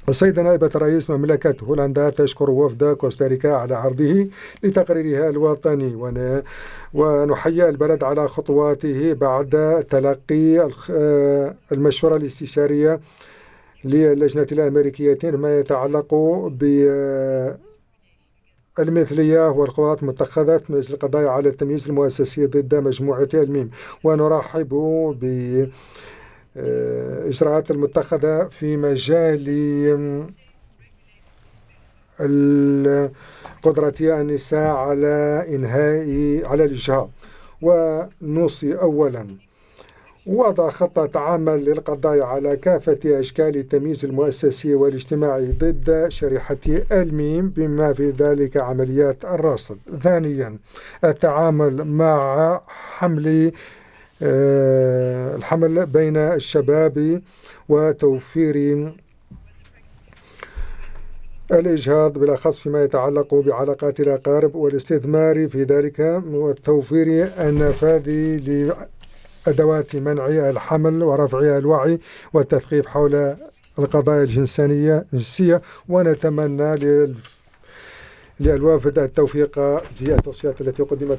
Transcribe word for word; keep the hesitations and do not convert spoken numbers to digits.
السيدة نائبة رئيس مملكة هولندا تشكر وفد كوستاريكا على عرضه لتقريرها الوطني، ونحيي البلد على خطواته بعد تلقي المشورة الاستشارية للجنة الأمريكية ما يتعلق بالمثلية والقرارات المتخذة من أجل القضاء على التمييز المؤسسي ضد مجموعة الميم. ونرحب بالإجراءات المتخذة في مجال قدرة النساء على إنهاء على الإجهاض. ونوصي أولا وضع خطة عمل للقضاء على كافة أشكال التمييز المؤسسي والاجتماعي ضد شريحة الميم بما في ذلك عمليات الرصد. ثانيا التعامل مع حمل الحمل بين الشباب وتوفير الإجهاض بالأخص فيما يتعلق بعلاقات الأقارب والاستثمار في ذلك وتوفير النفاذ لأدوات منع الحمل ورفع الوعي والتثقيف حول القضايا الجنسية. ونتمنى للوافد التوفيق في التوصيات التي قدمت